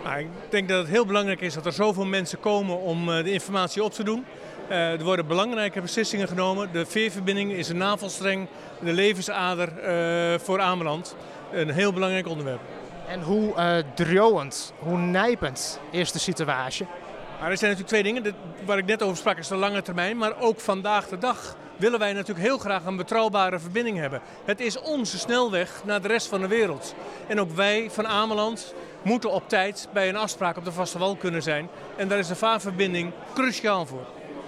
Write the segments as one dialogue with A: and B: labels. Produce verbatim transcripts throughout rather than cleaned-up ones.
A: Nou, ik denk dat het heel belangrijk is dat er zoveel mensen komen om uh, de informatie op te doen. Uh, er worden belangrijke beslissingen genomen. De veerverbinding is een navelstreng, de levensader uh, voor Ameland. Een heel belangrijk onderwerp.
B: En hoe uh, dreuwend, hoe nijpend is de situatie?
A: Maar er zijn natuurlijk twee dingen. De, waar ik net over sprak is de lange termijn. Maar ook vandaag de dag willen wij natuurlijk heel graag een betrouwbare verbinding hebben. Het is onze snelweg naar de rest van de wereld. En ook wij van Ameland moeten op tijd bij een afspraak op de vaste wal kunnen zijn. En daar is de vaarverbinding cruciaal voor.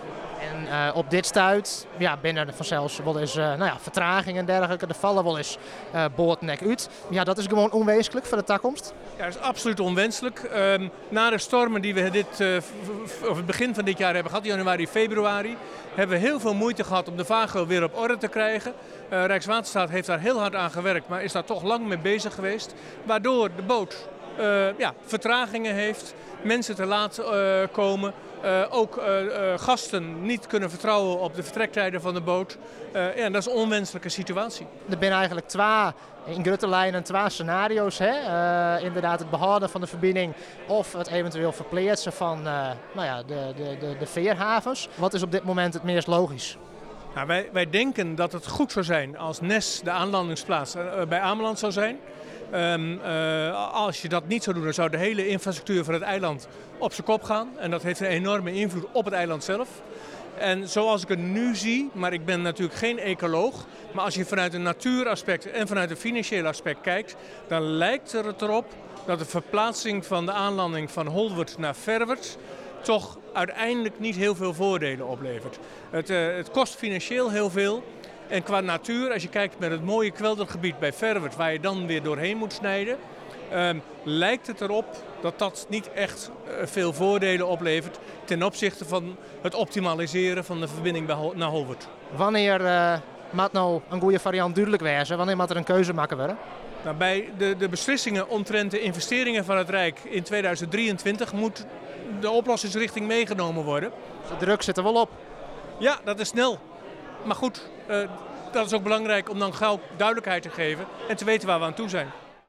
B: En uh, op dit stuit, ja, binnen vanzelfs wel eens uh, nou ja, vertraging en dergelijke. Er vallen wel eens uh, boordnek uit. Ja, dat is gewoon onwenselijk voor de toekomst.
A: Ja, dat is absoluut onwenselijk. Um, na de stormen die we dit, uh, of het begin van dit jaar hebben gehad, januari, februari, hebben we heel veel moeite gehad om de vaargeul weer op orde te krijgen. Uh, Rijkswaterstaat heeft daar heel hard aan gewerkt, maar is daar toch lang mee bezig geweest. Waardoor de boot uh, ja, vertragingen heeft, mensen te laat uh, komen. Uh, ook uh, uh, gasten niet kunnen vertrouwen op de vertrektijden van de boot. Uh, ja, dat is een onwenselijke situatie.
B: Er zijn eigenlijk twee, in grote lijnen twee scenario's. Hè? Uh, inderdaad het behouden van de verbinding of het eventueel verplaatsen van uh, nou ja, de, de, de, de veerhavens. Wat is op dit moment het meest logisch?
A: Nou, wij, wij denken dat het goed zou zijn als Nes de aanlandingsplaats uh, bij Ameland zou zijn. Um, uh, als je dat niet zou doen, dan zou de hele infrastructuur van het eiland op zijn kop gaan. En dat heeft een enorme invloed op het eiland zelf. En zoals ik het nu zie, maar ik ben natuurlijk geen ecoloog, maar als je vanuit een natuuraspect en vanuit een financieel aspect kijkt, dan lijkt er het erop dat de verplaatsing van de aanlanding van Holwert naar Verwert toch uiteindelijk niet heel veel voordelen oplevert. Het, uh, het kost financieel heel veel. En qua natuur, als je kijkt met het mooie kweldergebied bij Verwert, waar je dan weer doorheen moet snijden, uh, lijkt het erop dat dat niet echt uh, veel voordelen oplevert ten opzichte van het optimaliseren van de verbinding bij Hol- naar Holwert.
B: Wanneer uh, moet nou een goede variant duidelijk wezen? Wanneer moet er een keuze maken worden?
A: Nou, bij de, de beslissingen omtrent de investeringen van het Rijk in tweeduizend drieëntwintig moet de oplossingsrichting meegenomen worden.
B: De druk zit er wel op.
A: Ja, dat is snel. Maar goed, uh, dat is ook belangrijk om dan gauw duidelijkheid te geven en te weten waar we aan toe zijn.